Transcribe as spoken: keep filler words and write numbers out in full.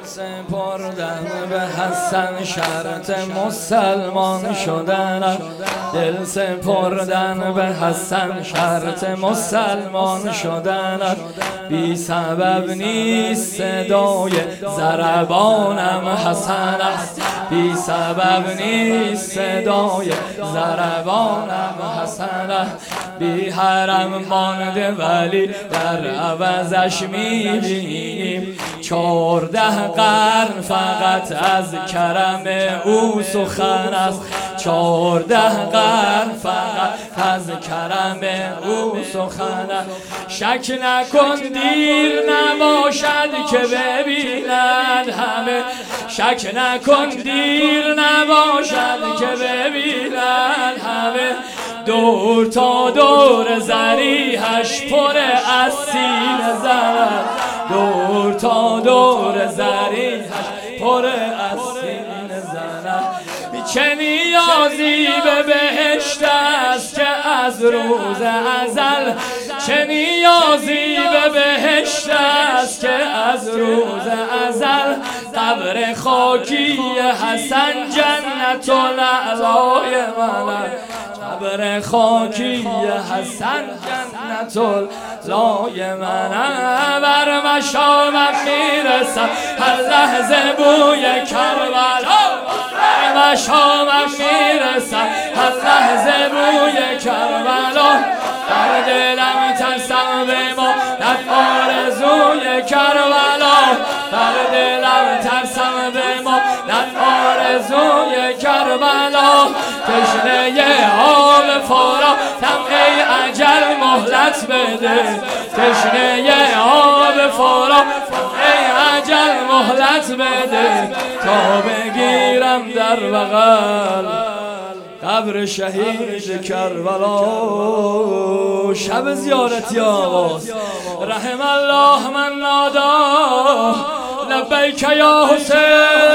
سپردن به حسن شرط مسلمان شدن، دل سپردن به حسن شرط مسلمان شدن. بی سبب نیست صدای ضربانم حسن است، بی سبب نیست صدای ضربانم حسن است. بی حرم مانده ولی در عوضش میبینیم چهارده قرن فقط از کرم او سخن است، چهارده قرن فقط از کرم او سخن است. شک نکن دیر نباشد که ببینند همه، شک نکن دیر نباشد که ببینند همه. دور تا دور زریحش پر از سینه زند، دور تا دور زریحش پر از سینه زند. چه نیازی به بهشت است که از روز ازل، چه نیازی به بهشت است که از روز ازل. قبر خاکی حسن جنت الاعلای من، قبر خاکی حسن جنت الاعلای من. بر مشامم میرسم هر لحظه بوی کربلا، بر مشامم میرسم هر لحظه بوی کربلا. در دلم ترسم به ما در آرزوی کربلا، در دلم ترسم به ما در آرزوی کربلا. تشنه آب فراتم ای اجل مهلت بده، تشنه آب فراتم ای اجل مهلت بده. تا بگیرم در بغل قبر شهید کربلا. شب زیارتی آغاز رحم الله من نادا لبیک یا حسین.